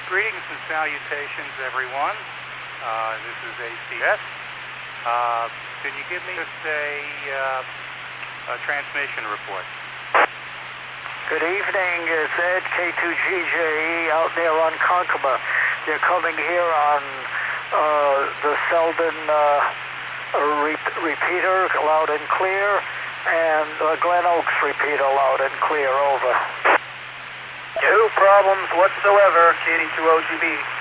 Greetings and salutations, everyone. This is ACS. Can you give me just a transmission report? Good evening. It's Ed, K2GJE, out there on Konkoma. They're coming here on the Selden repeater, loud and clear, and Glen Oaks repeater, loud and clear, over. No problems whatsoever, KD2OGB.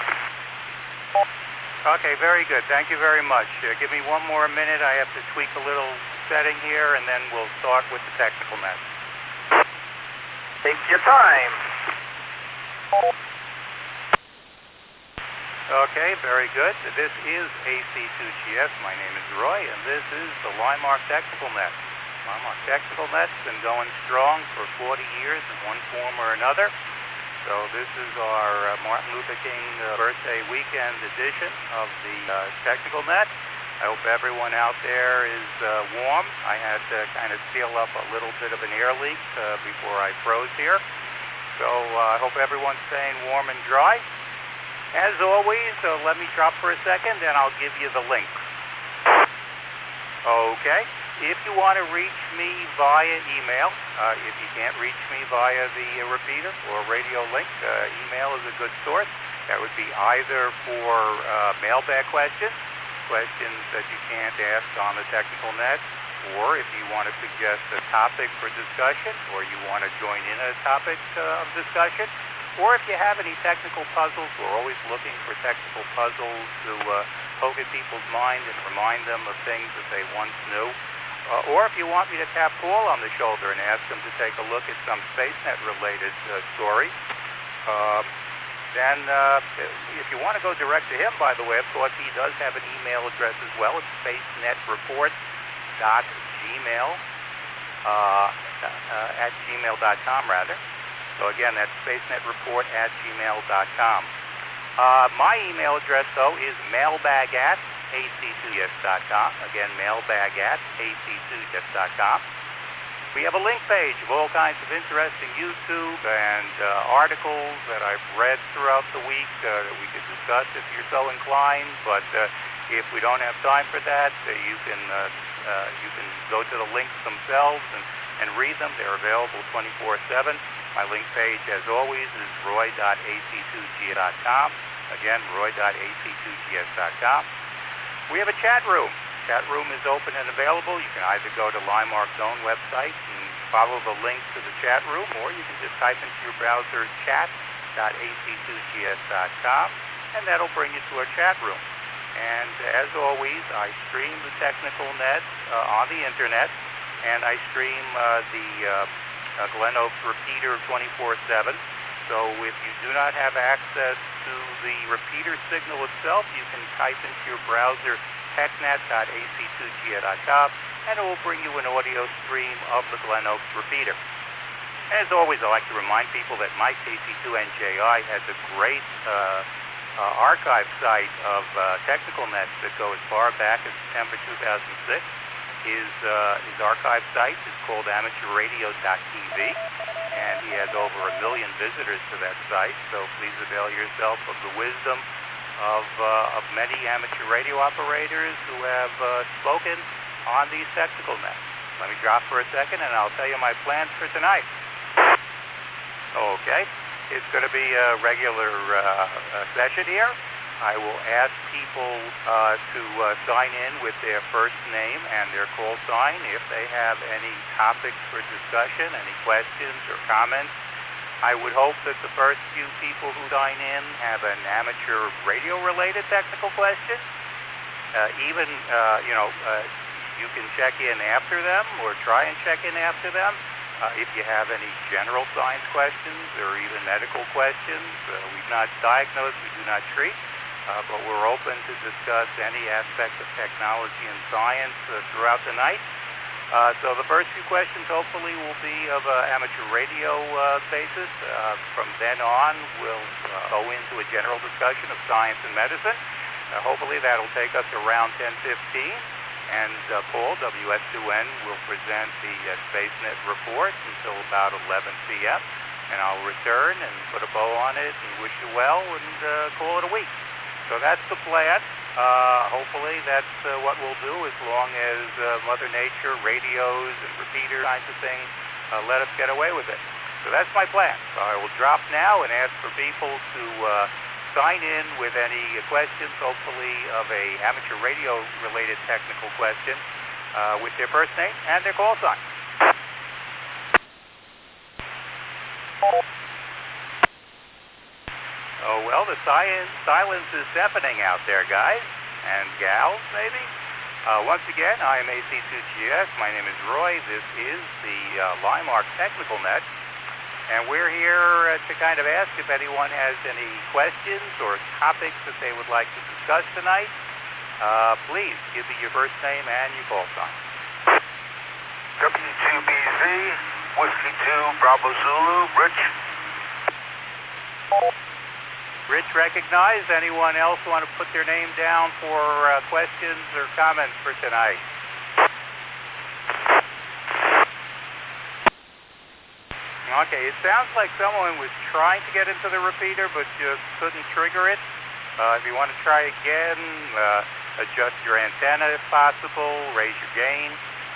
Okay, very good. Thank you very much. Give me one more minute. I have to tweak a little setting here, and then we'll start with the technical message. Take your time. Okay, very good. This is AC2GS. My name is Roy, and this is the Limark Technical Net. Limark Technical Net's been going strong for 40 years in one form or another. So this is our Martin Luther King birthday weekend edition of the Technical Net. I hope everyone out there is warm. I had to kind of seal up a little bit of an air leak before I froze here. So I hope everyone's staying warm and dry. As always, let me drop for a second and I'll give you the link. Okay. If you want to reach me via email, if you can't reach me via the repeater or radio link, email is a good source. That would be either for mailbag questions that you can't ask on the technical net, or if you want to suggest a topic for discussion, or you want to join in a topic of discussion, or if you have any technical puzzles. We're always looking for technical puzzles to poke at people's mind and remind them of things that they once knew. Or if you want me to tap Paul on the shoulder and ask him to take a look at some SpaceNet-related story, then if you want to go direct to him, by the way, of course, he does have an email address as well. It's spacenetreport.gmail.com, rather. So again, that's spacenetreport@gmail.com. My email address, though, is mailbag@ac2gs.com. Again, mailbag@ac2gs.com. We have a link page of all kinds of interesting YouTube and articles that I've read throughout the week that we could discuss if you're so inclined. But if we don't have time for that, you can go to the links themselves and read them. They're available 24/7. My link page, as always, is roy.ac2gs.com. Again, roy.ac2gs.com. We have a chat room. Chat room is open and available. You can either go to Limark's own website and follow the link to the chat room, or you can just type into your browser chat.ac2gs.com, and that'll bring you to our chat room. And as always, I stream the technical net on the internet, and I stream the Glen Oaks repeater 24/7. So if you do not have access to the repeater signal itself, you can type into your browser technet.ac2gs.com, and it will bring you an audio stream of the Glen Oaks repeater. And as always, I like to remind people that Mike KC2NJI has a great archive site of technical nets that go as far back as September 2006. His archive site is called amateurradio.tv, and he has over 1 million visitors to that site, so please avail yourself of the wisdom of many amateur radio operators who have spoken on these technical nets. Let me drop for a second, and I'll tell you my plans for tonight. Okay, it's going to be a regular session here. I will ask people to sign in with their first name and their call sign if they have any topics for discussion, any questions or comments. I would hope that the first few people who sign in have an amateur radio-related technical question. You can check in after them or try and check in after them. If you have any general science questions or even medical questions, we do not diagnose, we do not treat. But we're open to discuss any aspect of technology and science throughout the night. So the first few questions hopefully will be of amateur radio basis. From then on, we'll go into a general discussion of science and medicine. Hopefully that'll take us around 10:15. And Paul, WS2N, will present the SpaceNet report until about 11 p.m. and I'll return and put a bow on it and wish you well and call it a week. So that's the plan. Hopefully that's what we'll do as long as Mother Nature, radios, and repeater kinds of things let us get away with it. So that's my plan. So I will drop now and ask for people to sign in with any questions, hopefully of a amateur radio-related technical question, with their first name and their call sign. Oh, well, the silence is deafening out there, guys and gals, maybe. Once again, I am AC2GS. My name is Roy. This is the Limark Technical Net. And we're here to kind of ask if anyone has any questions or topics that they would like to discuss tonight. Please give me your first name and your call sign. W2BZ, Whiskey 2, Bravo Zulu, Rich. Rich recognized. Anyone else want to put their name down for questions or comments for tonight? Okay, it sounds like someone was trying to get into the repeater but just couldn't trigger it. If you want to try again, adjust your antenna if possible, raise your gain.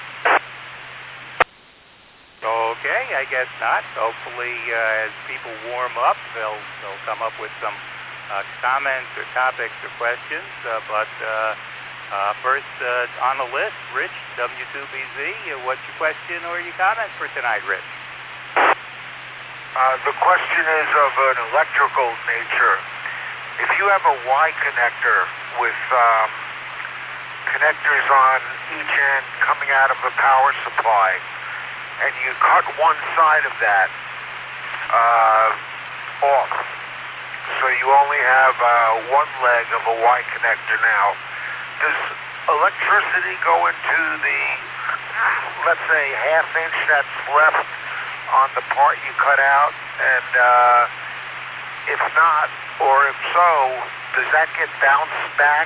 Okay, I guess not. Hopefully, as people warm up, they'll come up with some comments or topics or questions. But first on the list, Rich, W2BZ, what's your question or your comment for tonight, Rich? The question is of an electrical nature. If you have a Y connector with connectors on each end coming out of a power supply, and you cut one side of that off, so you only have one leg of a Y connector now, does electricity go into the, let's say, half-inch that's left on the part you cut out? And if not, or if so, does that get bounced back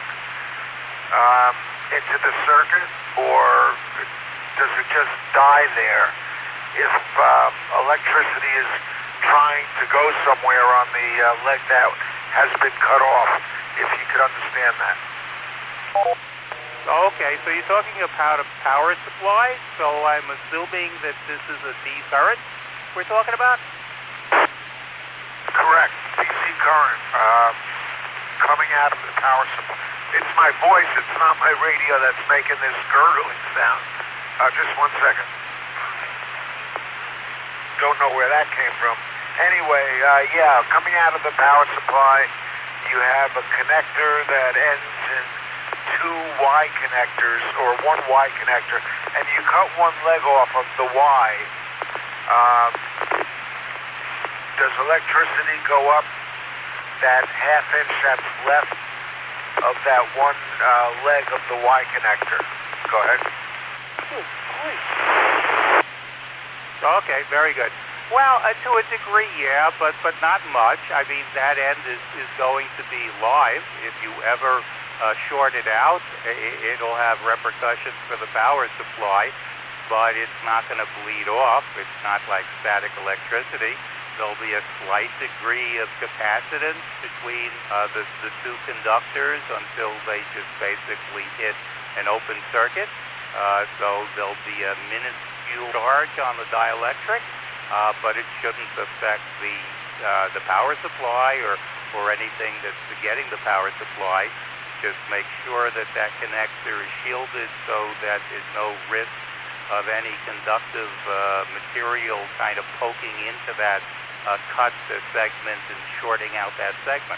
into the circuit, or does it just die there if electricity is trying to go somewhere on the leg that has been cut off, if you could understand that? Okay, so you're talking about a power supply, so I'm assuming that this is a D current we're talking about? Correct. DC current coming out of the power supply. It's my voice, it's not my radio that's making this gurgling sound. Just 1 second. Don't know where that came from. Anyway, yeah, coming out of the power supply, you have a connector that ends in two Y connectors, or one Y connector, and you cut one leg off of the Y. Does electricity go up that half-inch that's left of that one leg of the Y connector? Go ahead. Okay, very good. Well, to a degree, yeah, but not much. I mean, that end is going to be live. If you ever short it out, it'll have repercussions for the power supply, but it's not going to bleed off. It's not like static electricity. There'll be a slight degree of capacitance between the two conductors until they just basically hit an open circuit. So there'll be a minuscule charge on the dielectric, but it shouldn't affect the power supply or anything that's getting the power supply. Just make sure that that connector is shielded so that there's no risk of any conductive material kind of poking into that cut segment and shorting out that segment.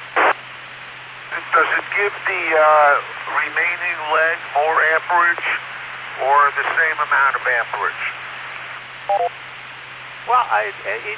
Does it give the remaining leg more amperage or the same amount of amperage? Well, I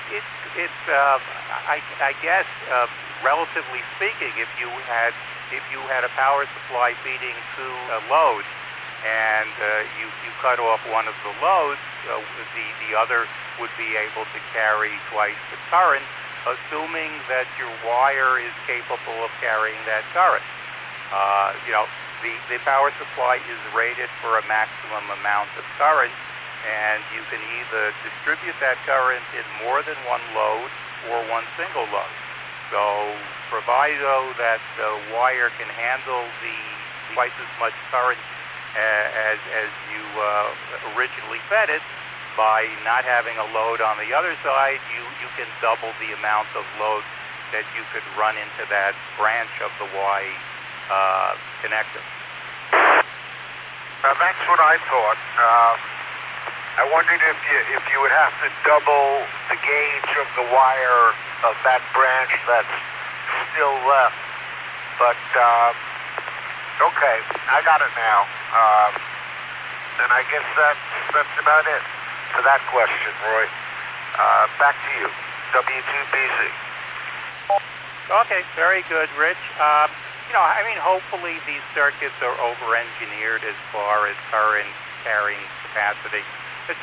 guess, relatively speaking, if you had a power supply feeding two loads, and you cut off one of the loads, the other would be able to carry twice the current, assuming that your wire is capable of carrying that current. The power supply is rated for a maximum amount of current, and you can either distribute that current in more than one load or one single load. So, proviso that the wire can handle twice as much current as you originally fed it, by not having a load on the other side, you can double the amount of load that you could run into that branch of the Y connector. That's what I thought. I wondered if you would have to double the gauge of the wire of that branch that's still left. But, okay, I got it now. And I guess that's about it for that question, Roy. Back to you, W2BZ. Okay, very good, Rich. Hopefully these circuits are over-engineered as far as current carrying capacity. If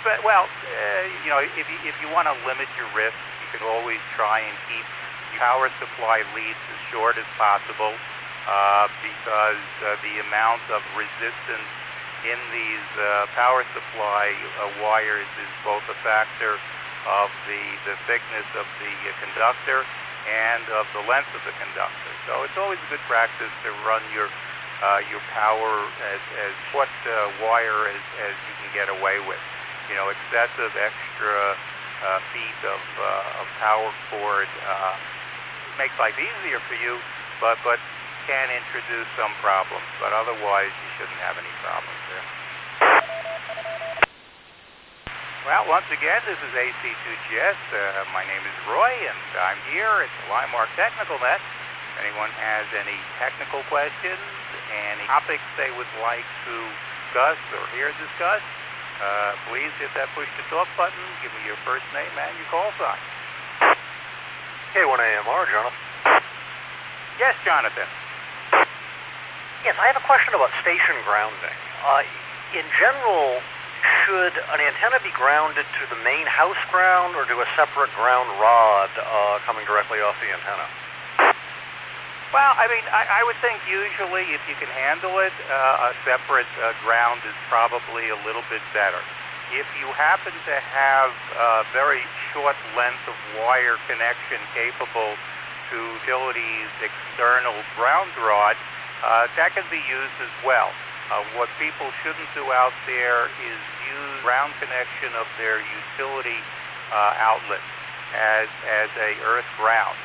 you want to limit your risk, you can always try and keep power supply leads as short as possible, because the amount of resistance in these power supply wires is both a factor of the thickness of the conductor and of the length of the conductor. So it's always a good practice to run your power as short wire as you can get away with. Excessive extra feet of power cord makes life easier for you, but can introduce some problems. But otherwise, you shouldn't have any problems there. Well, once again, this is AC2GS. My name is Roy, and I'm here at the Limemark Technical Net. If anyone has any technical questions, any topics they would like to discuss or hear discussed, please hit that push-to-talk button. Give me your first name and your call sign. K1AMR, Jonathan. Yes, Jonathan. Yes, I have a question about station grounding. In general, should an antenna be grounded to the main house ground or to a separate ground rod coming directly off the antenna? Well, I would think usually if you can handle it, a separate ground is probably a little bit better. If you happen to have a very short length of wire connection capable to utilities' external ground rod, that can be used as well. What people shouldn't do out there is use ground connection of their utility outlet as a earth ground.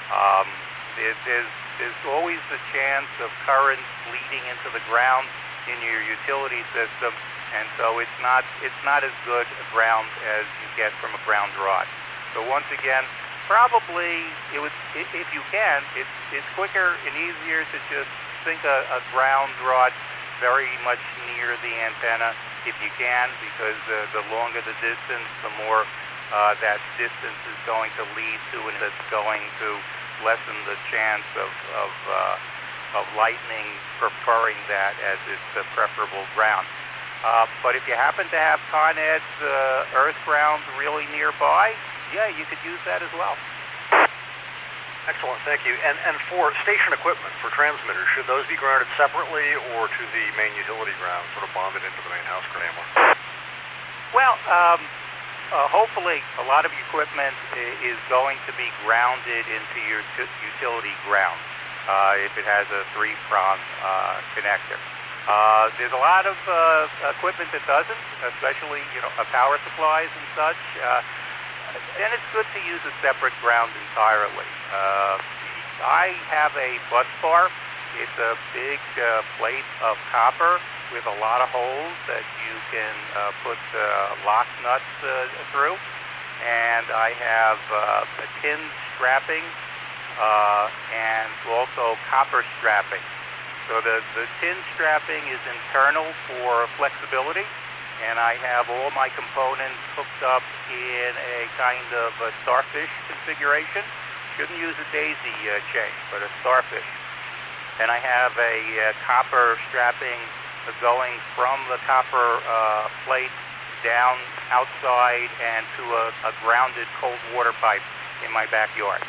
There's always the chance of current bleeding into the ground in your utility system, and so it's not as good a ground as you get from a ground rod. So once again, probably if you can, it's quicker and easier to just sink a ground rod very much near the antenna if you can, because the longer the distance, the more that distance is going to lead to, and it's going to lessen the chance of lightning preferring that as its preferable ground. But if you happen to have Con Ed's earth ground really nearby, yeah, you could use that as well. Excellent, thank you. And for station equipment, for transmitters, should those be grounded separately or to the main utility ground, sort of bonded into the main house ground? Well, hopefully a lot of equipment is going to be grounded into your utility ground if it has a three-prong connector. There's a lot of equipment that doesn't, especially power supplies and such. And it's good to use a separate ground entirely. I have a bus bar. It's a big plate of copper with a lot of holes that you can put lock nuts through. And I have a tin strapping and also copper strapping. So the tin strapping is internal for flexibility, and I have all my components hooked up in a kind of a starfish configuration. Shouldn't use a daisy chain, but a starfish. And I have a copper strapping going from the copper plate down outside and to a grounded cold water pipe in my backyard.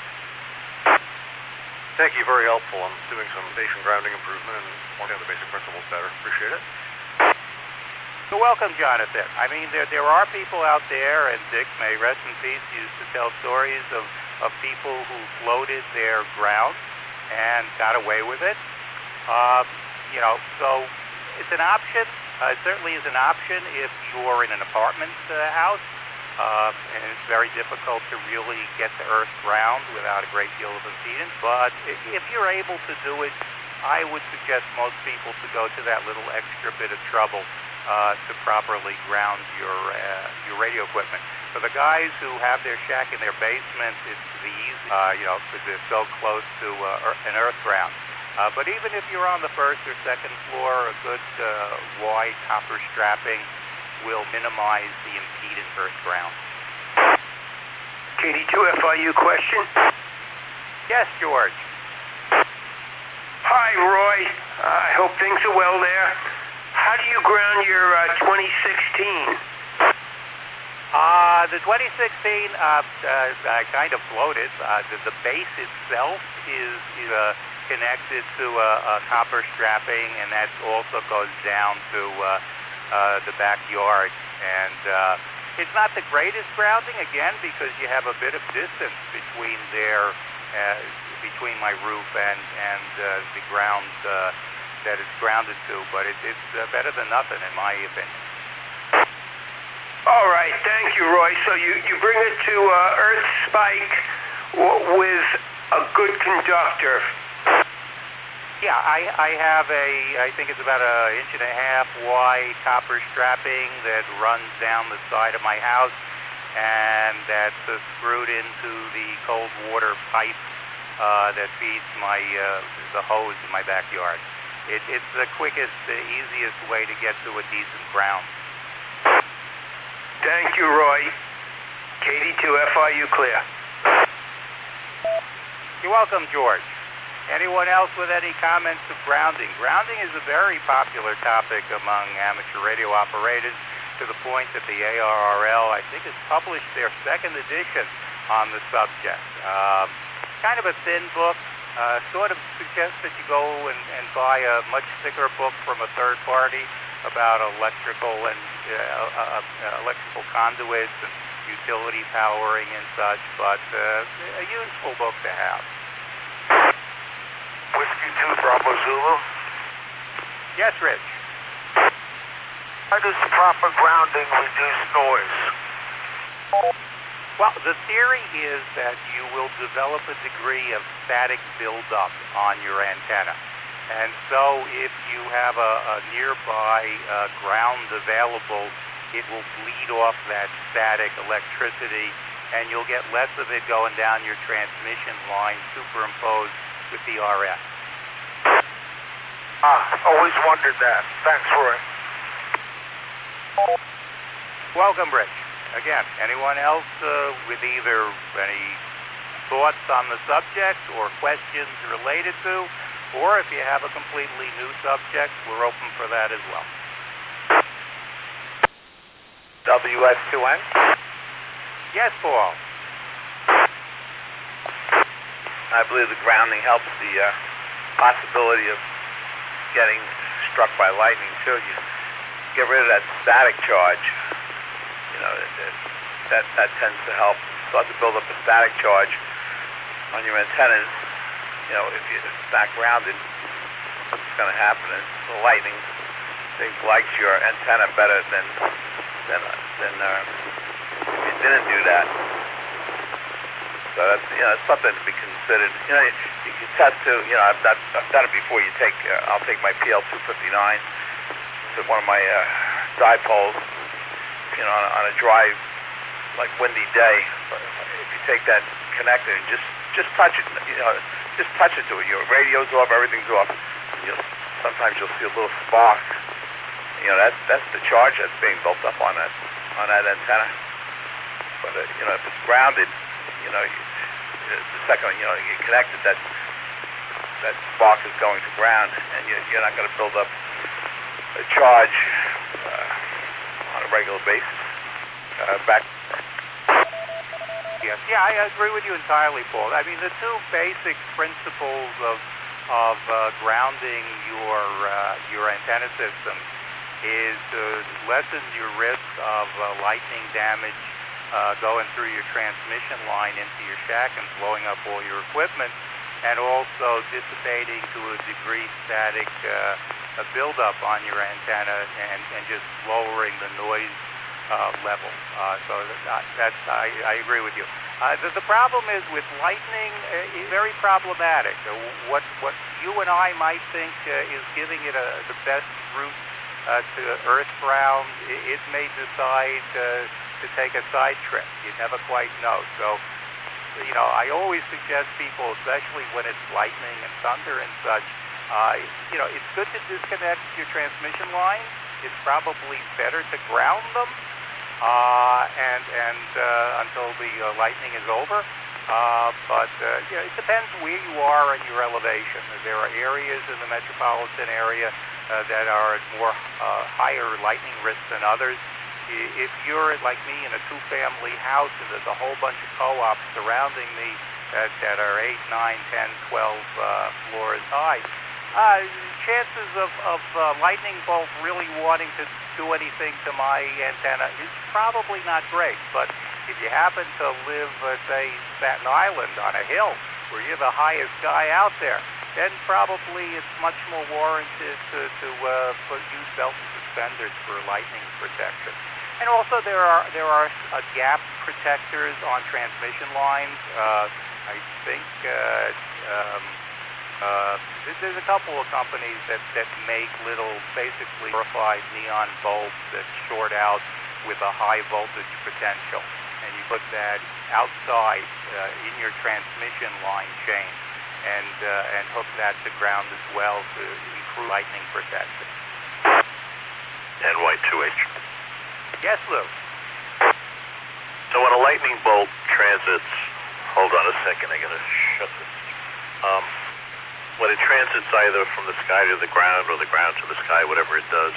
Thank you, very helpful. I'm doing some station grounding improvement and understanding the basic principles better. Appreciate it. You're welcome, Jonathan. I mean, there are people out there, and Dick, may rest in peace, used to tell stories of people who floated their ground and got away with it. So it's an option. It certainly is an option if you're in an apartment house, and it's very difficult to really get to earth ground without a great deal of impedance. But if you're able to do it, I would suggest most people to go to that little extra bit of trouble to properly ground your radio equipment. For the guys who have their shack in their basement, it's the easy, because they're so close to an earth ground. But even if you're on the first or second floor, a good wide copper strapping will minimize the impedance earth ground. KD2FIU question? Yes, George. Hi, Roy. I hope things are well there. How do you ground your 2016? The 2016, I kind of floated. The base itself is connected to a copper strapping, and that also goes down to the backyard. And it's not the greatest grounding, again, because you have a bit of distance between between my roof and the ground that it's grounded to, but it's better than nothing, in my opinion. All right, thank you, Roy. So you bring it to earth spike with a good conductor. Yeah, I have I think it's about 1.5 inch wide copper strapping that runs down the side of my house, and that's screwed into the cold water pipe that feeds the hose in my backyard. It's the quickest, easiest way to get to a decent ground. Thank you, Roy. KD2FIU clear. You're welcome, George. Anyone else with any comments of grounding? Grounding is a very popular topic among amateur radio operators, to the point that the ARRL, I think, has published their 2nd edition on the subject. Kind of a thin book. Sort of suggests that you go and buy a much thicker book from a third party about electrical and electrical conduits and utility powering and such, but a useful book to have. Whiskey 2 Bravo Zulu. Yes, Rich. How does proper grounding reduce noise? Well, the theory is that you will develop a degree of static buildup on your antenna. And so if you have a nearby ground available, it will bleed off that static electricity, and you'll get less of it going down your transmission line superimposed with the RF. Always wondered that. Thanks, Roy. Welcome, Rich. Again, anyone else with either any thoughts on the subject or questions related to, or if you have a completely new subject, we're open for that as well. WS2N? Yes, Paul. I believe the grounding helps the possibility of getting struck by lightning, too. You get rid of that static charge. That tends to help. Start to build up a static charge on your antennas. If it's not grounded, what's going to happen is the lightning likes your antenna better than if you didn't do that. So that's something to be considered. You can test to. I've done it before. I'll take my PL259 to one of my dipoles. On a dry, like windy day, if you take that connector and just touch it, just touch it to it. Your radio's off, everything's off. Sometimes you'll see a little spark. That's the charge that's being built up on that antenna. But if it's grounded, the second you connect it, that spark is going to ground, and you're not going to build up a charge on a regular basis. Back. Yes, yeah, I agree with you entirely, Paul. I mean, the two basic principles of grounding your antenna system is to lessen your risk of lightning damage going through your transmission line into your shack and blowing up all your equipment, and also dissipating to a degree static buildup on your antenna and just lowering the noise level. So I agree with you. The problem is with lightning, very problematic. What you and I might think is giving it the best route to Earth ground, it may decide to take a side trip. You never quite know. So, I always suggest people, especially when it's lightning and thunder and such, it's good to disconnect your transmission lines. It's probably better to ground them and until the lightning is over. But it depends where you are in your elevation. There are areas in the metropolitan area that are at more higher lightning risk than others. If you're like me in a two-family house and there's a whole bunch of co-ops surrounding me that are 8, 9, 10, 12 floors high, chances of lightning bolt really wanting to do anything to my antenna is probably not great. But if you happen to live, say, Staten Island on a hill where you're the highest guy out there, then probably it's much more warranted to use belt and suspenders for lightning protection. And also there are gap protectors on transmission lines. I think there's a couple of companies that make little, basically glorified neon bulbs that short out with a high voltage potential, and you put that outside in your transmission line chain, and hook that to ground as well to improve lightning protection. NY2H. Yes, Lou. So when a lightning bolt transits, hold on a second, I gotta shut this. When it transits either from the sky to the ground or the ground to the sky, whatever it does,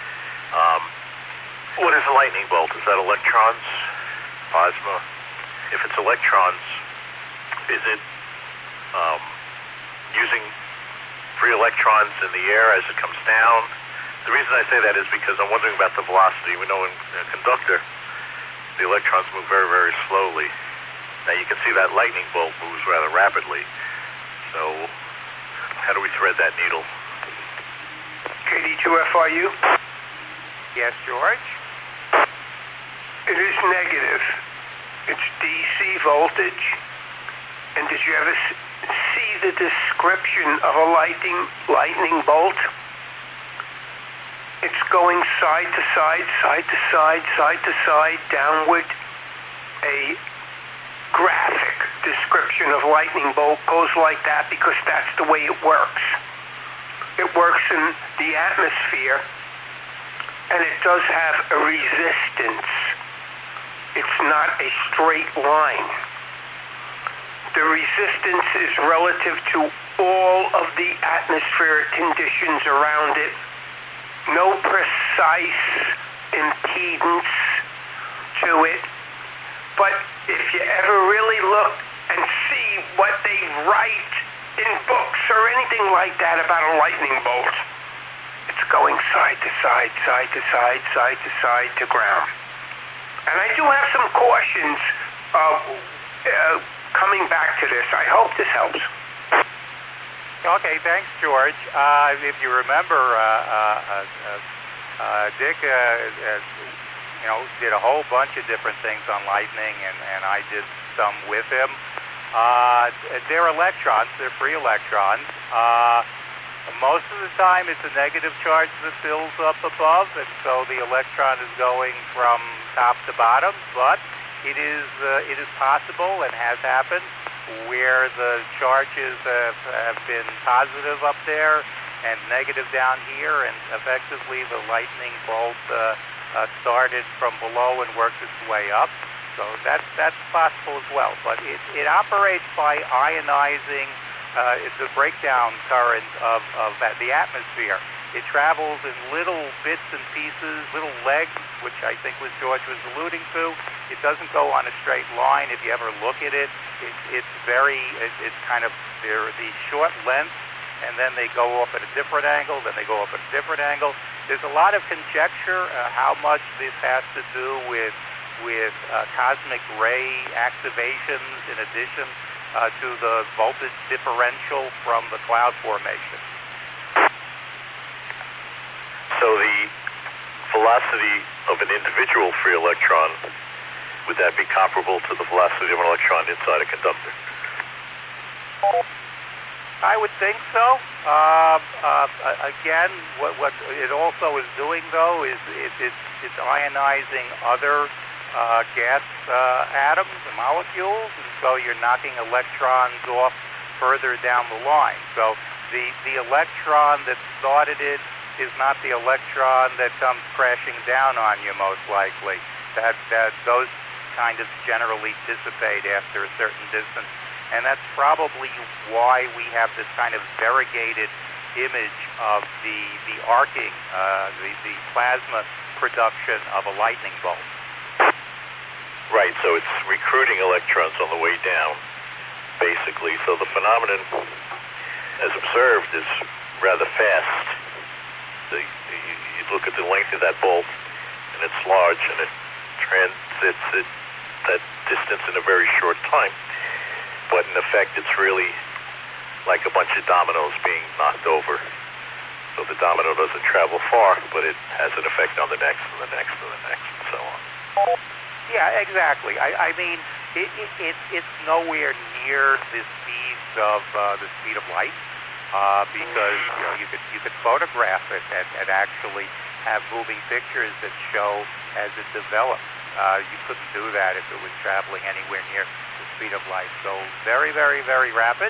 what is a lightning bolt? Is that electrons, plasma? If it's electrons, is it using free electrons in the air as it comes down? The reason I say that is because I'm wondering about the velocity. We know in a conductor, the electrons move very, very slowly. Now you can see that lightning bolt moves rather rapidly. So how do we thread that needle? KD2FRU? Yes, George? It is negative. It's DC voltage. And did you ever see the description of a lightning bolt? It's going side to side, side to side, side to side, downward. A graphic description of lightning bolt goes like that because that's the way it works. It works in the atmosphere, and it does have a resistance. It's not a straight line. The resistance is relative to all of the atmospheric conditions around it. No precise impedance to it. But if you ever really look and see what they write in books or anything like that about a lightning bolt, it's going side to side, side to side, side to side to ground. And I do have some cautions coming back to this. I hope this helps. Okay, thanks, George. If you remember, Dick, did a whole bunch of different things on lightning, and I did some with him. They're electrons. They're free electrons. Most of the time, it's a negative charge that fills up above, and so the electron is going from top to bottom. But it is possible, and has happened, where the charges have been positive up there and negative down here, and effectively the lightning bolt started from below and worked its way up. So that's possible as well. But it operates by ionizing the breakdown current of the atmosphere. It travels in little bits and pieces, little legs, which I think was George was alluding to. It doesn't go on a straight line. If you ever look at it, it's kind of, they're the short lengths, and then they go up at a different angle, then they go up at a different angle, there's a lot of conjecture how much this has to do with cosmic ray activations in addition to the voltage differential from the cloud formation. So the velocity of an individual free electron, would that be comparable to the velocity of an electron inside a conductor? I would think so. Again, what it also is doing, though, is it's ionizing other gas atoms and molecules, and so you're knocking electrons off further down the line. So the electron that started it is not the electron that comes crashing down on you, most likely. That those kind of generally dissipate after a certain distance, and that's probably why we have this kind of variegated image of the arcing, the plasma production of a lightning bolt. Right, so it's recruiting electrons on the way down, basically. So the phenomenon, as observed, is rather fast. You look at the length of that bolt, and it's large, and it transits that distance in a very short time. But in effect, it's really like a bunch of dominoes being knocked over. So the domino doesn't travel far, but it has an effect on the next, and the next, and the next, and so on. Yeah, exactly. I mean, it's nowhere near the speeds of light, because you could photograph it and actually have moving pictures that show as it develops. You couldn't do that if it was traveling anywhere near the speed of light. So very, very, very rapid,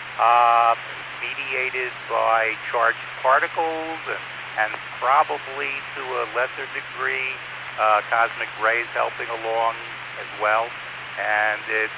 mediated by charged particles, and probably to a lesser degree cosmic rays helping along as well. And it's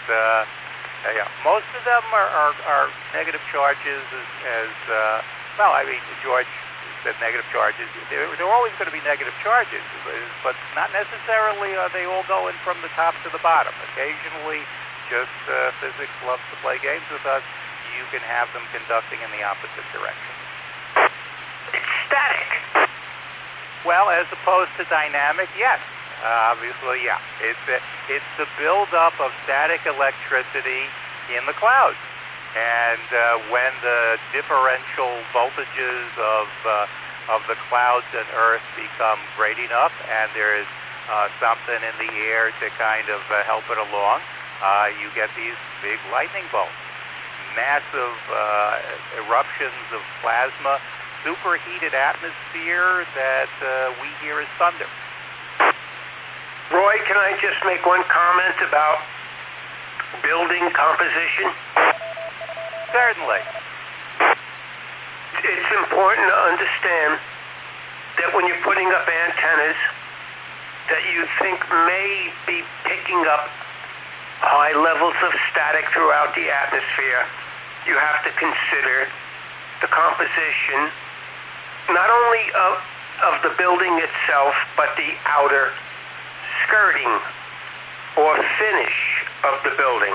most of them are negative charges as well. I mean, George said negative charges. There are always going to be negative charges, but not necessarily are they all going from the top to the bottom. Occasionally, just physics loves to play games with us. You can have them conducting in the opposite direction. It's static. Well, as opposed to dynamic, yes. Obviously, yeah. It's the buildup of static electricity in the clouds. And when the differential voltages of the clouds and Earth become great enough, and there is something in the air to kind of help it along, you get these big lightning bolts. Massive eruptions of plasma, superheated atmosphere that we hear as thunder. Roy, can I just make one comment about building composition? Certainly. It's important to understand that when you're putting up antennas that you think may be picking up high levels of static throughout the atmosphere, you have to consider the composition not only of the building itself, but the outer skirting or finish of the building.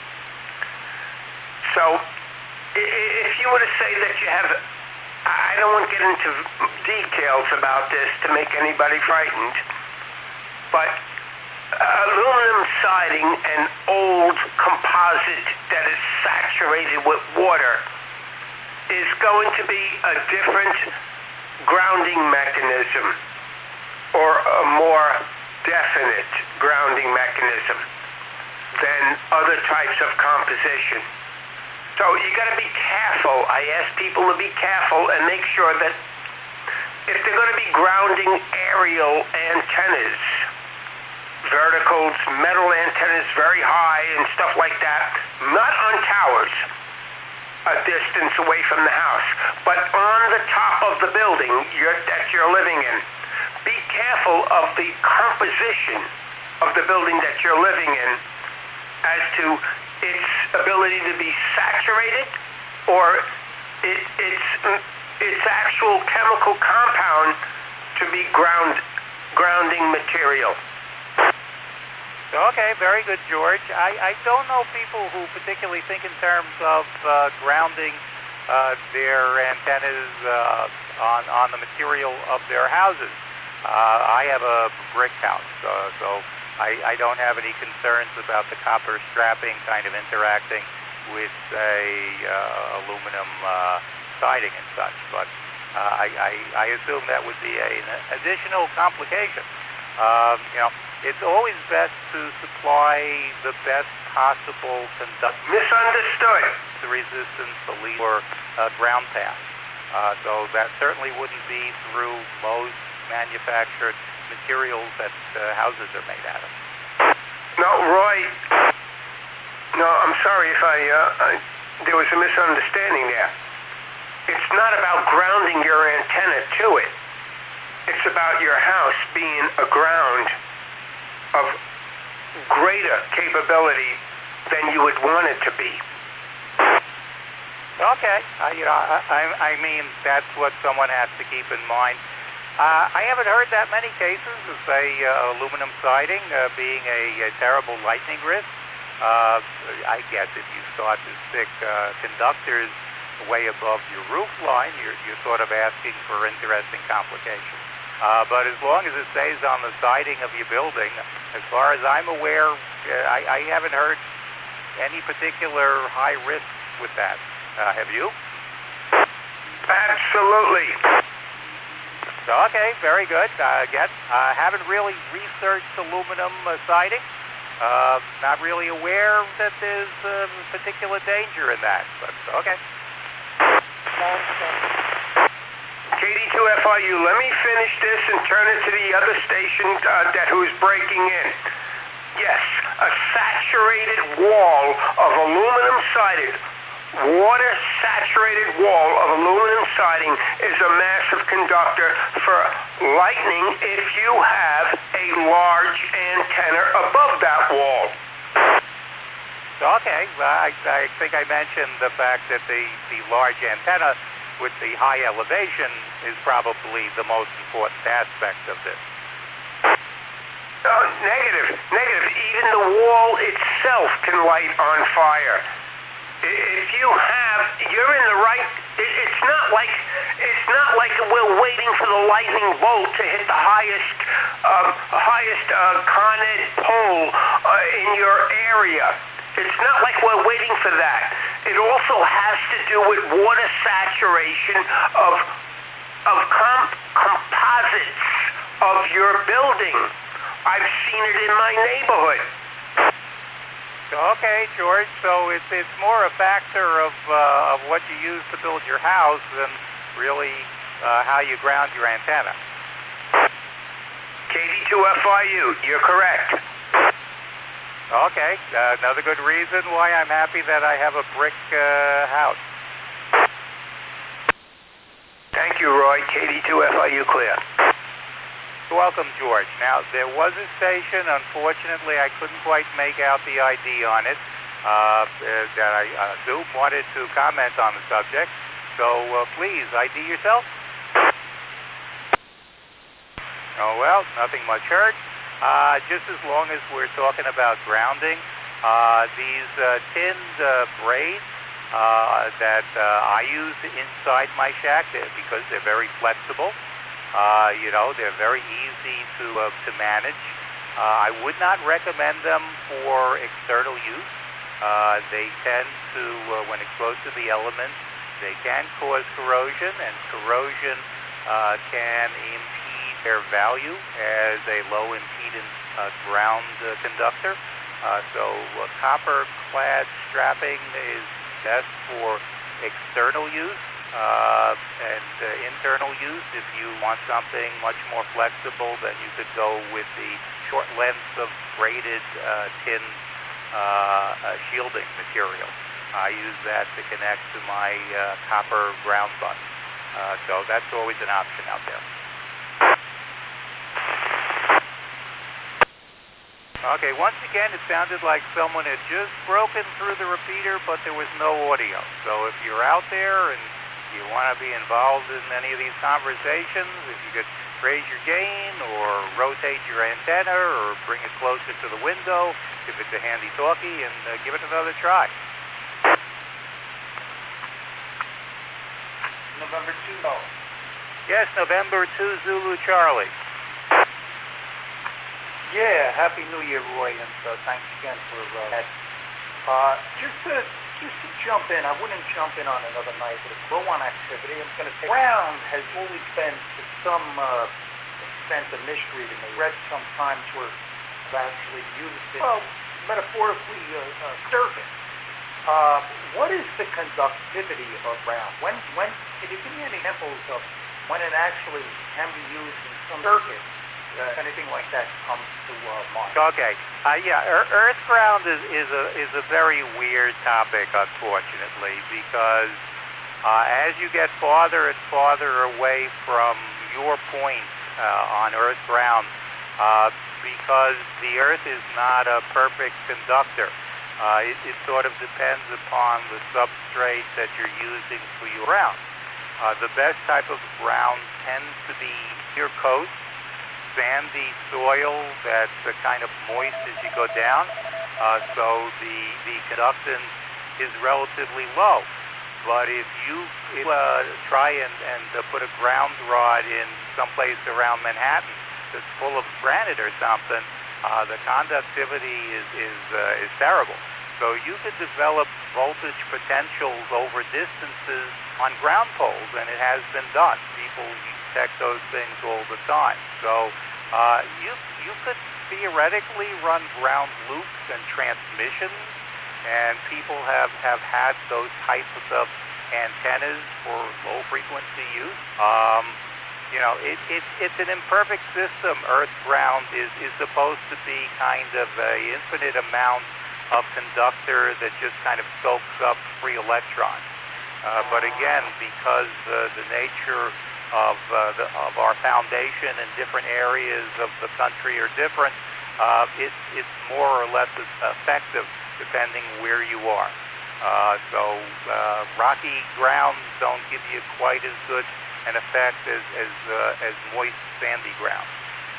So if you were to say that you have, I don't want to get into details about this to make anybody frightened, but aluminum siding and old composite that is saturated with water is going to be a different grounding mechanism, or a more definite grounding mechanism than other types of composition. So you got to be careful. I ask people to be careful and make sure that if they're going to be grounding aerial antennas, verticals, metal antennas very high and stuff like that, not on towers a distance away from the house, but on the top of the building that you're living in. Be careful of the composition of the building that you're living in as to its ability to be saturated or its actual chemical compound to be grounding material. Okay, very good, George. I don't know people who particularly think in terms of grounding their antennas on the material of their houses. I have a brick house, so I don't have any concerns about the copper strapping kind of interacting with, say, aluminum siding and such. But I assume that would be an additional complication. It's always best to supply the best possible conductor. Misunderstood. The resistance, the lead, or ground path. So that certainly wouldn't be through most manufactured materials that houses are made out of. No, Roy. No, I'm sorry if there was a misunderstanding there. It's not about grounding your antenna to it. It's about your house being a ground of greater capability than you would want it to be. Okay, I mean that's what someone has to keep in mind. I haven't heard that many cases of, say, aluminum siding being a terrible lightning risk. I guess if you start to stick conductors way above your roof line, you're sort of asking for interesting complications. But as long as it stays on the siding of your building, as far as I'm aware, I haven't heard any particular high risks with that. Have you? Absolutely. Okay, very good. Again, haven't really researched aluminum siding. Not really aware that there's particular danger in that, but okay. KD2FIU, let me finish this and turn it to the other station who's breaking in. Yes, a saturated wall of aluminum siding, water-saturated wall of aluminum siding is a massive conductor for lightning if you have a large antenna above that wall. Okay, I think I mentioned the fact that the large antenna with the high elevation is probably the most important aspect of this. Negative. Even the wall itself can light on fire. If you're in the right. It's not like we're waiting for the lightning bolt to hit the highest Con Ed pole in your area. It's not like we're waiting for that. It also has to do with water saturation of composites of your building. I've seen it in my neighborhood. Okay, George. So it's more a factor of what you use to build your house than really how you ground your antenna. KD2FIU, you're correct. Okay, another good reason why I'm happy that I have a brick house. Thank you, Roy. KD2FIU clear. You're welcome, George. Now, there was a station, unfortunately I couldn't quite make out the ID on it, that I assume wanted to comment on the subject. So please, ID yourself. Oh, well, nothing much heard. Just as long as we're talking about grounding, these tinned braids that I use inside my shack because they're very flexible. They're very easy to manage. I would not recommend them for external use. They tend to, when exposed to the elements, they can cause corrosion, and corrosion can impede their value as a low impedance ground conductor. So copper-clad strapping is best for external use. And internal use, if you want something much more flexible, then you could go with the short lengths of braided tin shielding material. I use that to connect to my copper ground bus. So that's always an option out there. Okay, once again, it sounded like someone had just broken through the repeater, but there was no audio. So if you're out there and you want to be involved in any of these conversations, if you could raise your gain or rotate your antenna or bring it closer to the window, if it's a handy-talkie, and give it another try. November 2. Yes, November 2 Zulu Charlie. Yeah, Happy New Year, Roy, and thanks again for that. Just to jump in, I wouldn't jump in on another night with a grow-on activity. I'm going to say ground has always been, to some extent, a mystery to me. Read sometimes where I've actually used it, well, metaphorically, circuit. What is the conductivity of ground? When can you give me any examples of when it actually can be used in some circuits? Anything like that comes to mind. Okay. Earth ground is a very weird topic, unfortunately, because as you get farther and farther away from your point on Earth ground, because the Earth is not a perfect conductor, it sort of depends upon the substrate that you're using for your ground. The best type of ground tends to be near coast, sandy soil that's kind of moist as you go down, so the conductance is relatively low. But if you try and put a ground rod in someplace around Manhattan that's full of granite or something, the conductivity is terrible. So you could develop voltage potentials over distances on ground poles, and it has been done. People detect those things all the time. So you could theoretically run ground loops and transmissions, and people have had those types of antennas for low frequency use. It's an imperfect system. Earth ground is supposed to be kind of an infinite amount of conductor that just kind of soaks up free electrons. But again, because the nature of our foundation in different areas of the country are different, it's more or less effective depending where you are. So rocky grounds don't give you quite as good an effect as moist, sandy ground.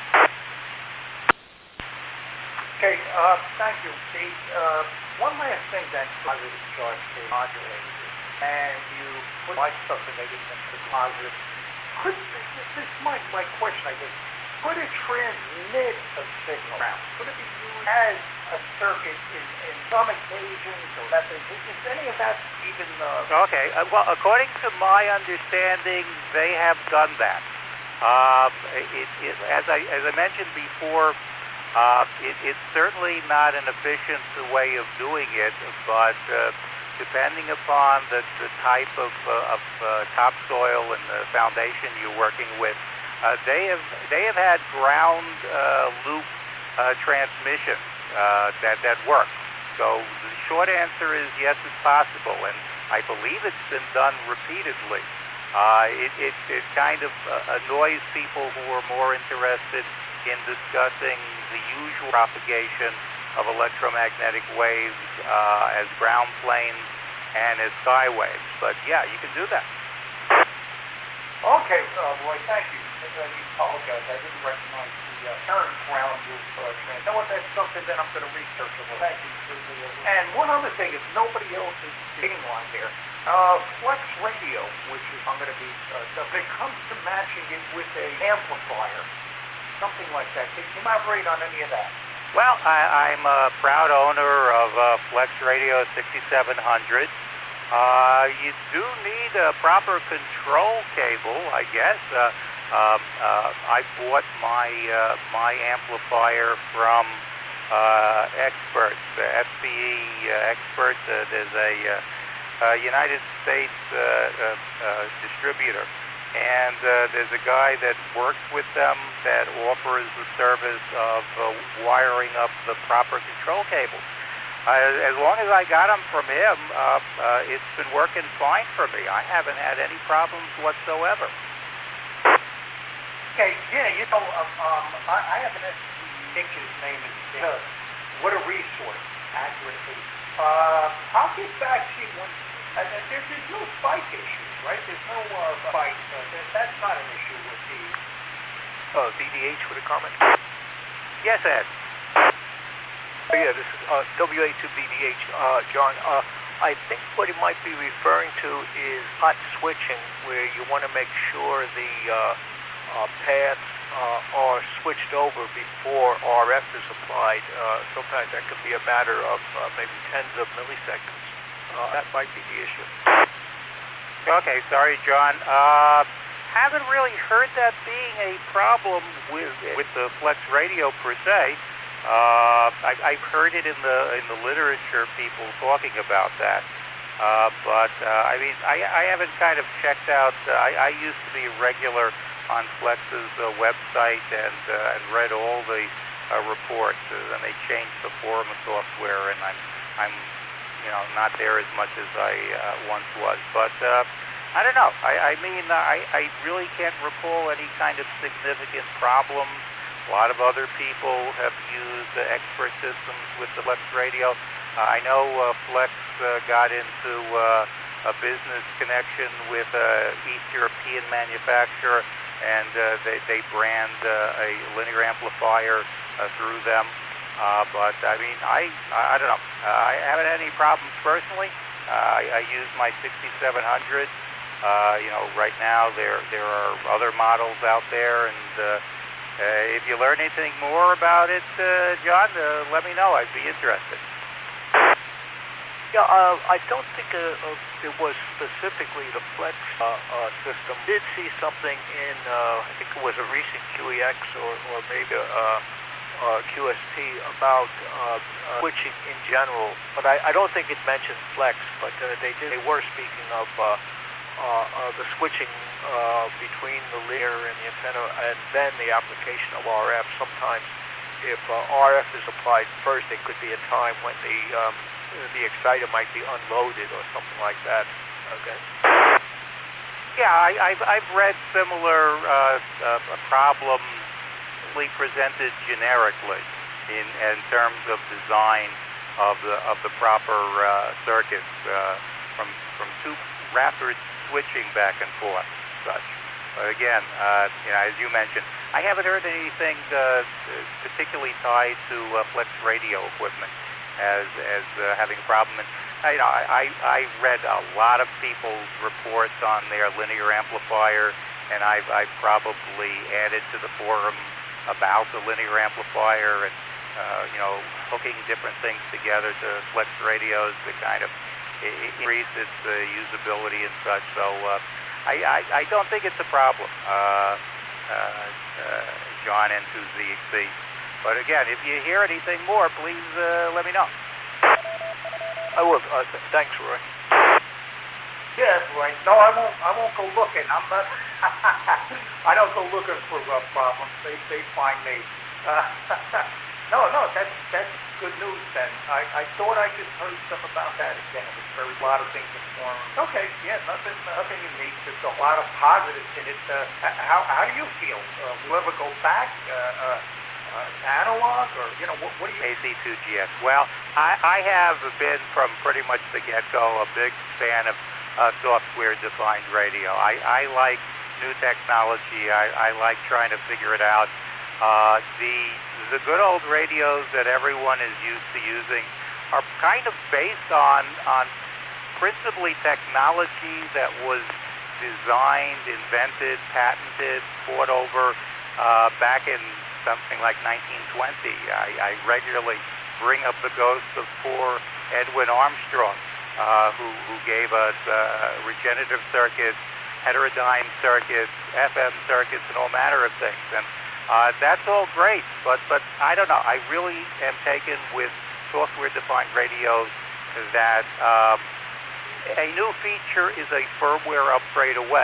Okay, thank you. One last thing then, positive charge to modulator, and you put my stuff in negative into positive. This is my question, I guess. Could it transmit a signal around? Could it be used as a circuit in some occasions or methods? Is any of that even... Okay, well, according to my understanding, they have done that. As I mentioned before, it's certainly not an efficient way of doing it, but depending upon the type of topsoil and the foundation you're working with, they have had ground loop transmission that work. So the short answer is yes, it's possible, and I believe it's been done repeatedly. It kind of annoys people who are more interested in discussing the usual propagation of electromagnetic waves as ground planes and as sky waves. But yeah, you can do that. Okay, Roy, thank you. I apologize. I didn't recognize the current ground loop trend. You know what? That's something that I'm going to research a little. Thank you. And one other thing, if nobody else is getting on there, Flex Radio, which is I'm going to be, if it comes to matching it with an amplifier, something like that, can you elaborate on any of that? Well, I'm a proud owner of Flex Radio 6700. You do need a proper control cable, I guess. I bought my amplifier from Expert, FCE Expert. There's a United States distributor, and there's a guy that works with them that offers the service of wiring up the proper control cable. As long as I got them from him, it's been working fine for me. I haven't had any problems whatsoever. Okay, yeah, I have an think his name is Doug. What a resource, accurately. I'll get back to you when... there's no spike issues, right? There's no spike. That's not an issue with the... VDH with a comment? Yes, Ed. Yeah, this is WA2BDH. John, I think what he might be referring to is hot switching, where you want to make sure the paths are switched over before RF is applied. Sometimes that could be a matter of maybe tens of milliseconds. That might be the issue. Okay, sorry, John. Haven't really heard that being a problem with the Flex radio per se. I've heard it in the literature, people talking about that. But I mean, I haven't kind of checked out. I used to be regular on Flex's website and read all the reports. And they changed the forum software, and I'm not there as much as I once was. But I don't know. I mean, I really can't recall any kind of significant problems. A lot of other people have used expert systems with the Flex radio. I know Flex got into a business connection with an East European manufacturer, and they brand a linear amplifier through them. But I mean, I don't know. I haven't had any problems personally. I use my 6700. Right now there are other models out there, and if you learn anything more about it, John, let me know. I'd be interested. Yeah, I don't think it was specifically the Flex system. Did see something in, I think it was a recent QEX or maybe a QST about switching in general. But I don't think it mentioned Flex, but they were speaking of the switching between the linear and the antenna, and then the application of RF. Sometimes if RF is applied first, it could be a time when the exciter might be unloaded or something like that. Okay. Yeah, I've read similar problems presented generically in terms of design of the proper circuits from two rapid switching back and forth, such. But again, as you mentioned, I haven't heard anything particularly tied to Flex radio equipment as having a problem. And I read a lot of people's reports on their linear amplifier, and I've probably added to the forum about the linear amplifier and hooking different things together to Flex radios to kind of increase its usability and such. So I don't think it's a problem, John N2ZXC. But again, if you hear anything more, please let me know. I will. Thanks, Roy. Yes, Roy. No, I won't go looking. I'm not. I don't go looking for problems. They find me. No, that's good news. Then I thought I just heard something about that again. It was very a lot of things informed. Okay, yeah, nothing unique. There's a lot of positives in it. How do you feel? Will you ever go back? Analog, or what do you? AC2GS. Well, I have been from pretty much the get-go a big fan of software-defined radio. I like new technology. I like trying to figure it out. The good old radios that everyone is used to using are kind of based on principally technology that was designed, invented, patented, fought over back in something like 1920. I regularly bring up the ghost of poor Edwin Armstrong, who gave us regenerative circuits, heterodyne circuits, FM circuits, and all manner of things. And that's all great, but I don't know. I really am taken with software-defined radios that a new feature is a firmware upgrade away.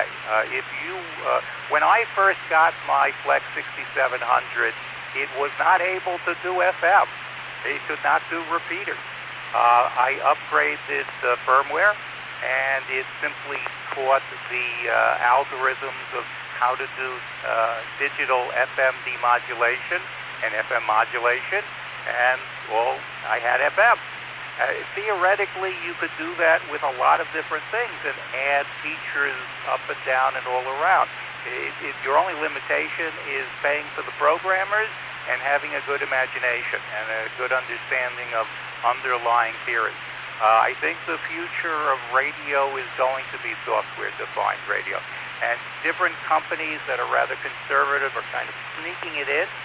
When I first got my Flex 6700, it was not able to do FM. It could not do repeaters. I upgraded the firmware, and it simply taught the algorithms of how to do digital FM demodulation and FM modulation, and I had FM. Theoretically, you could do that with a lot of different things and add features up and down and all around. Your only limitation is paying for the programmers and having a good imagination and a good understanding of underlying theory. I think the future of radio is going to be software-defined radio. And different companies that are rather conservative are kind of sneaking it in.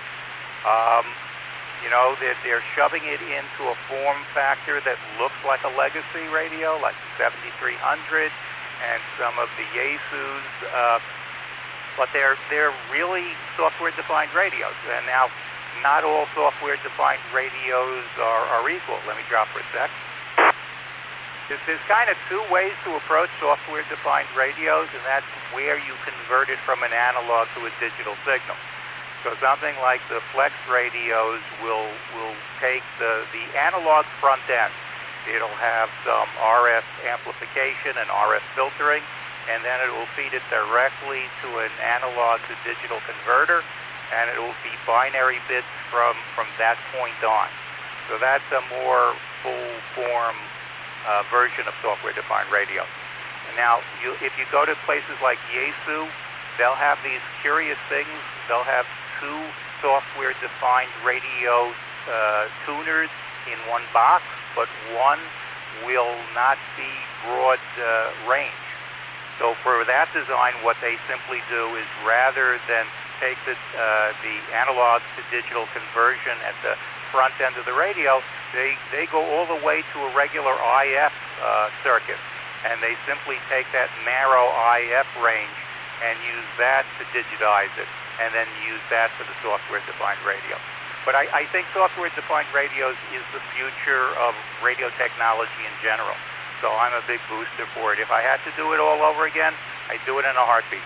They're shoving it into a form factor that looks like a legacy radio, like the 7300 and some of the Yaesus, but they're really software-defined radios. And now, not all software-defined radios are equal. Let me drop for a sec. There's kind of two ways to approach software-defined radios, and that's where you convert it from an analog to a digital signal. So something like the Flex radios will take the analog front end. It'll have some RF amplification and RF filtering, and then it will feed it directly to an analog to digital converter, and it will be binary bits from that point on. So that's a more full-form version of software-defined radio. And now, if you go to places like Yaesu, they'll have these curious things. They'll have two software-defined radio tuners in one box, but one will not be broad range. So for that design, what they simply do is, rather than take the analog to digital conversion at the front end of the radio, they go all the way to a regular IF circuit, and they simply take that narrow IF range and use that to digitize it, and then use that for the software-defined radio. But I think software-defined radios is the future of radio technology in general. So I'm a big booster for it. If I had to do it all over again, I'd do it in a heartbeat.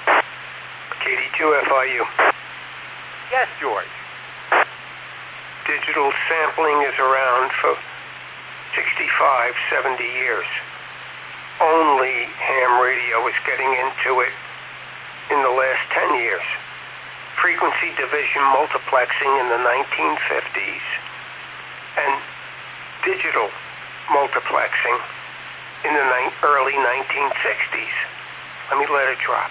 KD2FIU. Yes, George. Digital sampling is around for 65, 70 years. Only ham radio is getting into it in the last 10 years. Frequency division multiplexing in the 1950s and digital multiplexing in the early 1960s. Let me let it drop.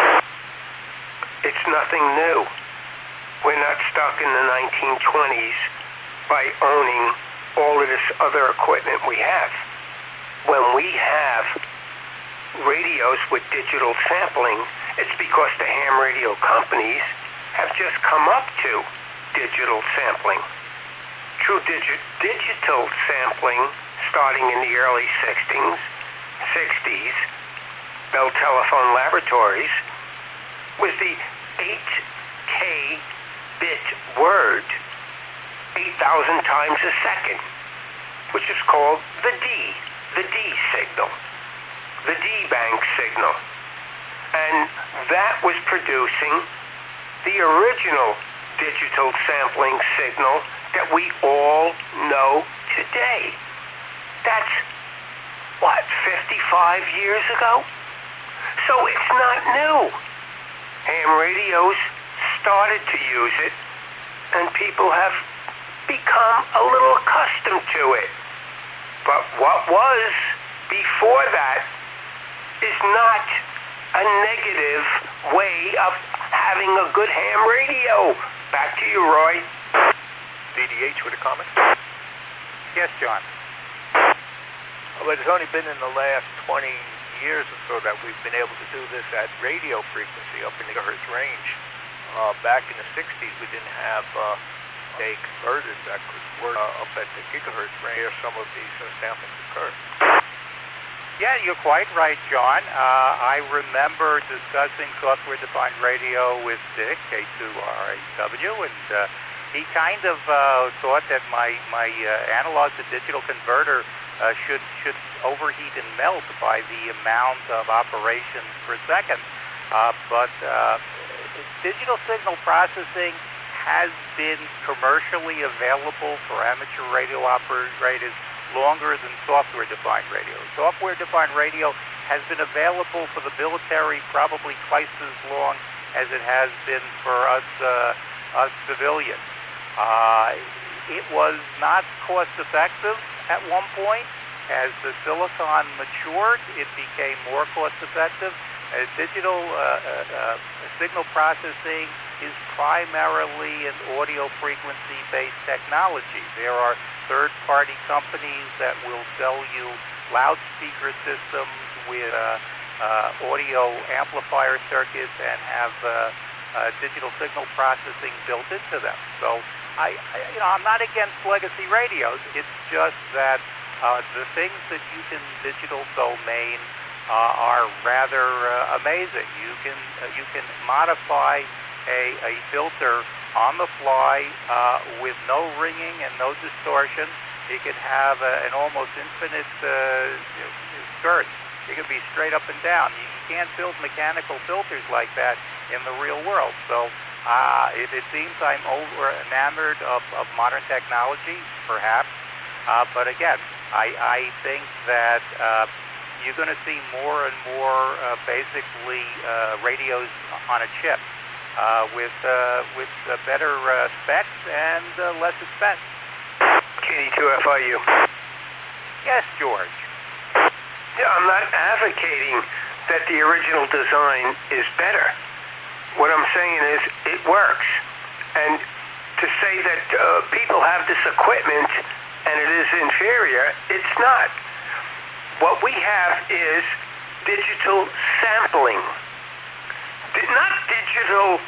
It's nothing new. We're not stuck in the 1920s by owning all of this other equipment we have. When we have radios with digital sampling, it's because the ham radio companies have just come up to digital sampling. True digital sampling, starting in the early 60s, Bell Telephone Laboratories, was the 8K bit word, 8,000 times a second, which is called the D signal, the D-bank signal. And that was producing the original digital sampling signal that we all know today. That's, 55 years ago? So it's not new. Ham radios started to use it, and people have become a little accustomed to it. But what was before that is not a negative way of having a good ham radio. Back to you, Roy. DDH with a comment? Yes, John. Well, it's only been in the last 20 years or so that we've been able to do this at radio frequency up in the gigahertz range. Back in the 60s, we didn't have a converters that could work up at the gigahertz range where some of these samplings occur. Yeah, you're quite right, John. I remember discussing software-defined radio with Dick, K2RAW, and he kind of thought that my analog to digital converter should overheat and melt by the amount of operations per second. But digital signal processing has been commercially available for amateur radio operators longer than software-defined radio. Software-defined radio has been available for the military probably twice as long as it has been for us civilians. It was not cost-effective at one point. As the silicon matured, it became more cost-effective. Digital signal processing is primarily an audio frequency-based technology. There are third-party companies that will sell you loudspeaker systems with audio amplifier circuits and have digital signal processing built into them. So I'm not against legacy radios. It's just that the things that you can digital domain are rather amazing. You can modify a filter on the fly with no ringing and no distortion. It can have an almost infinite skirt. It can be straight up and down. You can't build mechanical filters like that in the real world. So it seems I'm enamored of modern technology, perhaps. But again, I think that you're going to see more and more basically radios on a chip with better specs and less expense. KD2FIU. Yes, George. Yeah, I'm not advocating that the original design is better. What I'm saying is it works. And to say that people have this equipment and it is inferior, it's not. What we have is digital sampling. Not digital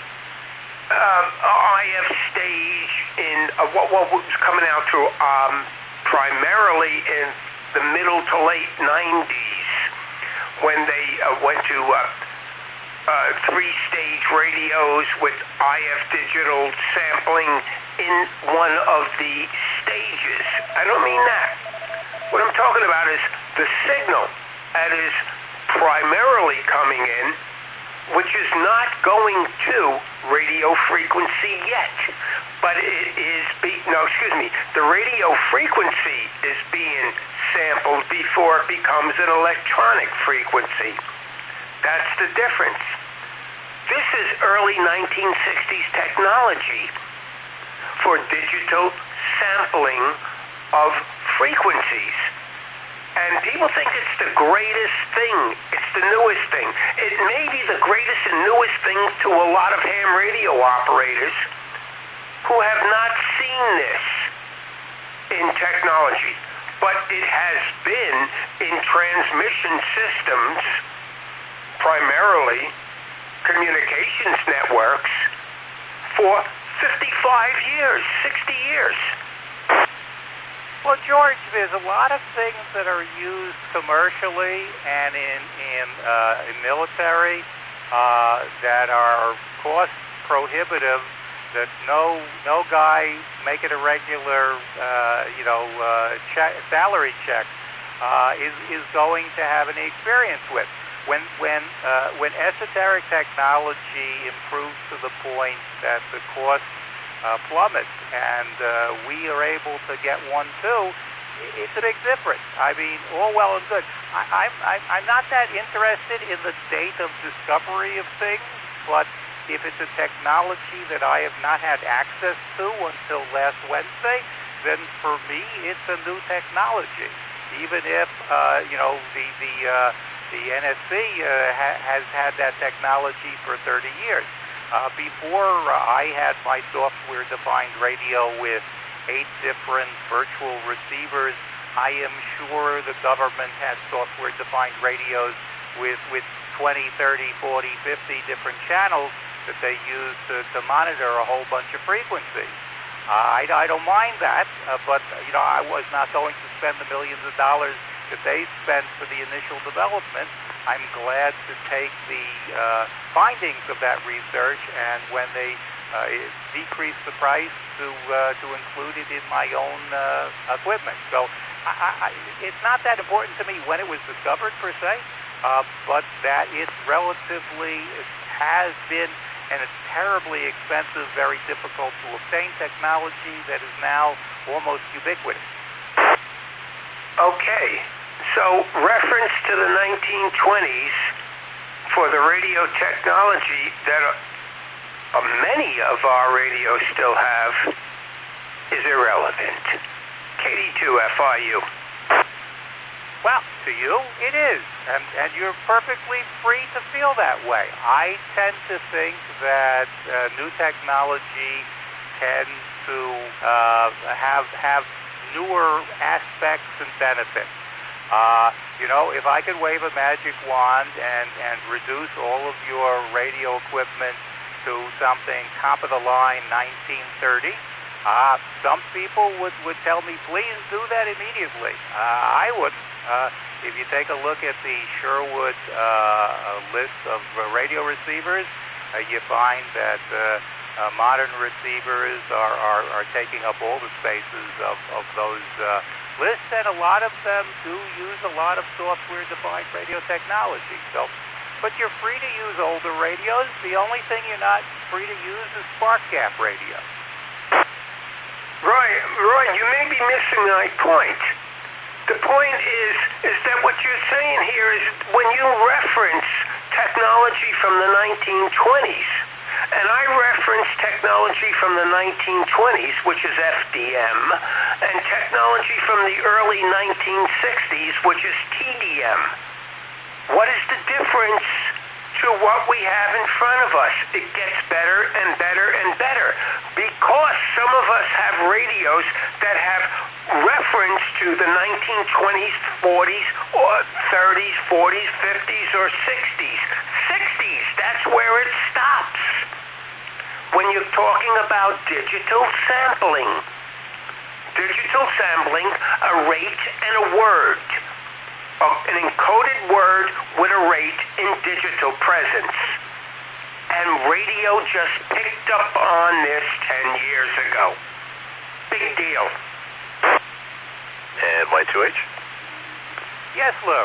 IF stage in what was coming out through primarily in the middle to late 90s when they went to three-stage radios with IF digital sampling in one of the stages. I don't mean that. What I'm talking about is the signal that is primarily coming in, which is not going to radio frequency yet, but it is the radio frequency is being sampled before it becomes an electronic frequency. That's the difference. This is early 1960s technology for digital sampling of frequencies. And people think it's the greatest thing. It's the newest thing. It may be the greatest and newest thing to a lot of ham radio operators who have not seen this in technology. But it has been in transmission systems, primarily communications networks, for 55 years, 60 years. Well, George, there's a lot of things that are used commercially and in military that are cost prohibitive. That no guy making a regular salary check is going to have any experience with. When esoteric technology improves to the point that the cost plummets, and we are able to get one too, it's a big difference. I mean, all well and good. I'm not that interested in the date of discovery of things, but if it's a technology that I have not had access to until last Wednesday, then for me it's a new technology. Even if the NSC has had that technology for 30 years. Before I had my software-defined radio with 8 different virtual receivers, I am sure the government had software-defined radios with 20, 30, 40, 50 different channels that they use to monitor a whole bunch of frequencies. I don't mind that, but I was not going to spend the millions of dollars that they spent for the initial development. I'm glad to take the findings of that research, and when they decrease the price to include it in my own equipment. So it's not that important to me when it was discovered per se, but that it's has been, and it's terribly expensive, very difficult to obtain technology that is now almost ubiquitous. Okay, so reference to the 1920s for the radio technology that many of our radios still have is irrelevant. KD2FIU. Well, To you, it is, and you're perfectly free to feel that way. I tend to think that new technology tends to have newer aspects and benefits. If I could wave a magic wand and reduce all of your radio equipment to something top of the line 1930, some people would tell me, please do that immediately. I wouldn't. If you take a look at the Sherwood list of radio receivers, you find that modern receivers are taking up all the spaces of those lists, and a lot of them do use a lot of software-defined radio technology. But you're free to use older radios. The only thing you're not free to use is spark gap radio. Roy, you may be missing my point. The point is that what you're saying here is when you reference technology from the 1920s, and I reference technology from the 1920s, which is FDM, and technology from the early 1960s, which is TDM. What is the difference to what we have in front of us? It gets better and better and better because some of us have radios that have reference to the 1920s, 40s, or 30s, 40s, 50s, or 60s. 60s, that's where it stops. When you're talking about digital sampling, a rate and a word, an encoded word with a rate in digital presence. And radio just picked up on this 10 years ago. Big deal. And my 2H? Yes, Lou.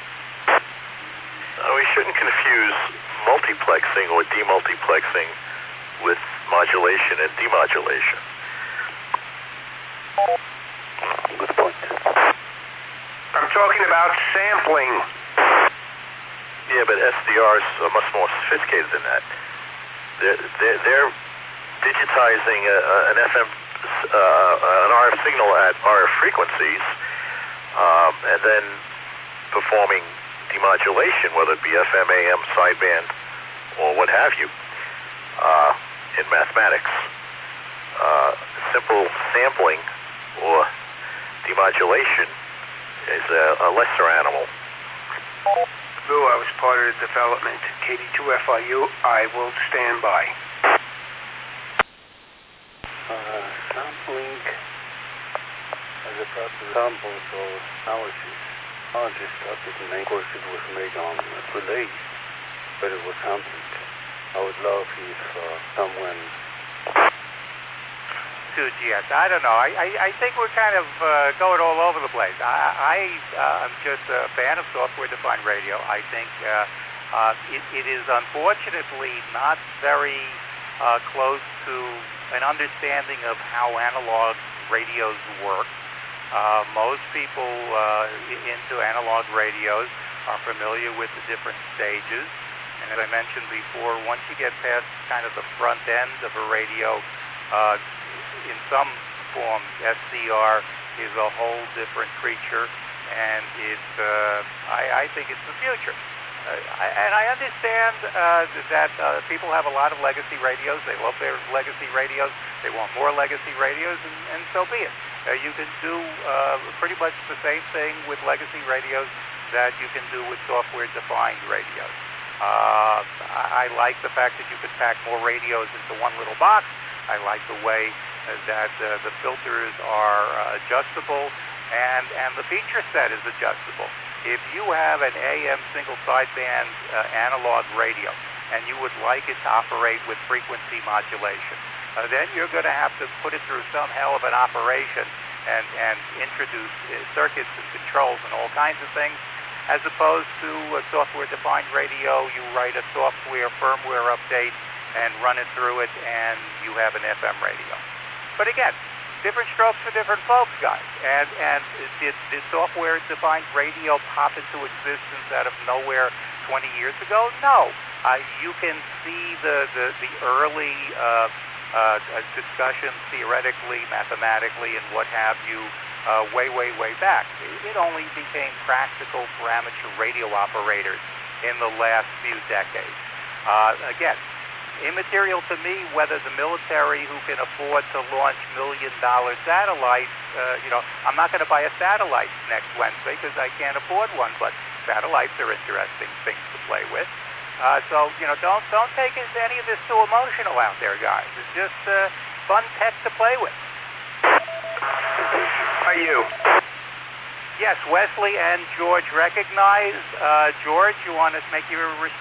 We shouldn't confuse multiplexing or demultiplexing with modulation and demodulation. Good point. I'm talking about sampling. Yeah, but SDRs are much more sophisticated than that. They're digitizing an FM, an RF signal at RF frequencies, and then performing demodulation, whether it be FM, AM, sideband, or what have you, in mathematics. Simple sampling or demodulation is a lesser animal. Lou, I was part of the development. KD2FIU, I will stand by. Sampling as a proper sample for analysis. Technology started in, of course, it was made on relays, but it was sampled. I would love if someone... Yes, I don't know. I think we're kind of going all over the place. I'm just a fan of software-defined radio. I think it is unfortunately not very close to an understanding of how analog radios work. Most people into analog radios are familiar with the different stages. And as I mentioned before, once you get past kind of the front end of a radio, in some forms, SDR is a whole different creature, and I think it's the future. And I understand that people have a lot of legacy radios. They love their legacy radios. They want more legacy radios, and so be it. You can do pretty much the same thing with legacy radios that you can do with software-defined radios. I like the fact that you can pack more radios into one little box. I like the way that the filters are adjustable and the feature set is adjustable. If you have an AM single sideband analog radio and you would like it to operate with frequency modulation, then you're going to have to put it through some hell of an operation and introduce circuits and controls and all kinds of things. As opposed to a software-defined radio, you write a software firmware update and run it through it, and you have an FM radio. But again, different strokes for different folks, guys. And did software-defined radio pop into existence out of nowhere 20 years ago? No. You can see the early discussions theoretically, mathematically, and what have you way back. It only became practical for amateur radio operators in the last few decades. Again, immaterial to me whether the military who can afford to launch million-dollar satellites, I'm not going to buy a satellite next Wednesday because I can't afford one, but satellites are interesting things to play with. So, don't take any of this too emotional out there, guys. It's just fun tech to play with. Are you? Yes, Wesley and George recognize. George, you want to make your response?